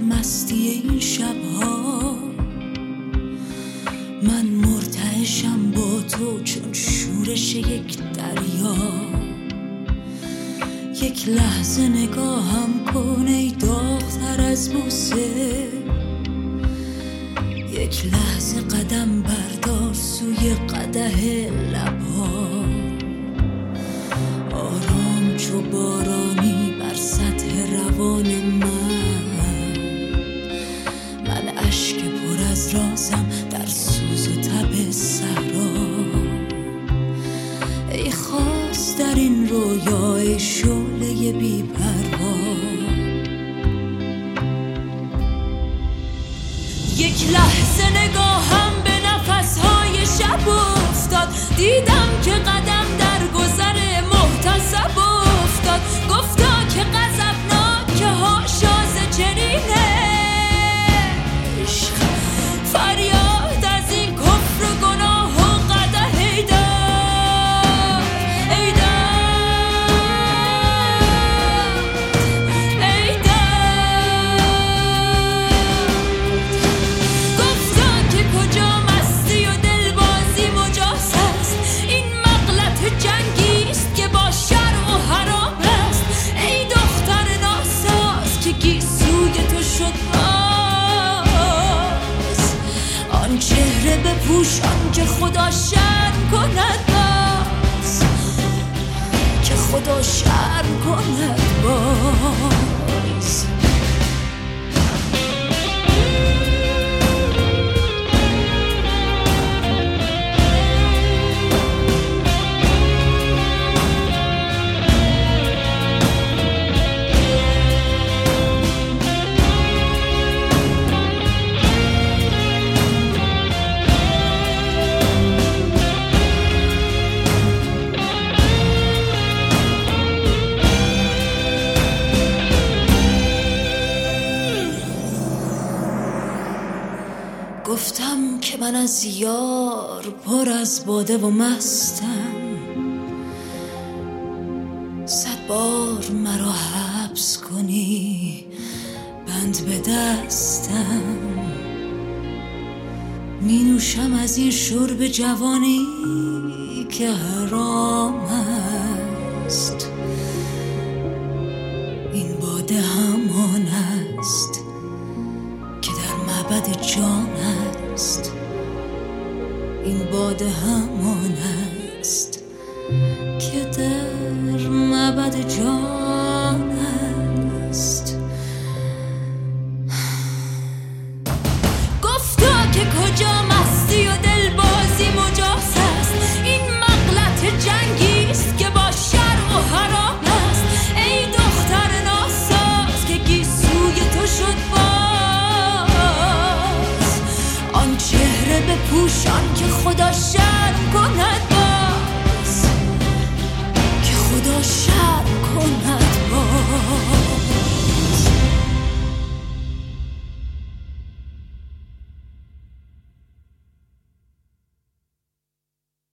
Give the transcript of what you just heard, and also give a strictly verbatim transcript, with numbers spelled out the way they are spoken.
مستی این شبها، من مرتعشم با تو چون شورش یک دریا. یک لحظه نگاهم کن ای داغ‌تر از بوسه، یک لحظه قدم بردار سوی قدح لبها. آرام چو بارانی بر سطح روان من، من اشک پر از رازم در سوز و تب صحرا. ای خواست در این رویا ای شعله بی پروا. یک لحظه نگاهم به نفسهای شب افتاد، دیدم که قدم در گذر محتسب افتاد. گفتا که غضبناک حاشا ز چنین عشق، فریاد از این کفر و گناه و قدح ای داد، ای داد، ای داد. گفتا که کجا مستی و دلبازی مجاز است، این مغلط جنگیست که با شرع و حرام است. ای دختر ناساز که گیسوی تو شد باز، آن چهره بپوشان که خدا شرم کند باز، که خدا شرم کند باز. گفتم که من از یار پر از باده و مستم، صد بار مرا حبس کنی بند به دستم. می نوشم از این شرب جوانی که حرام است، این باده همان است که در معبد جان است، این باده همان است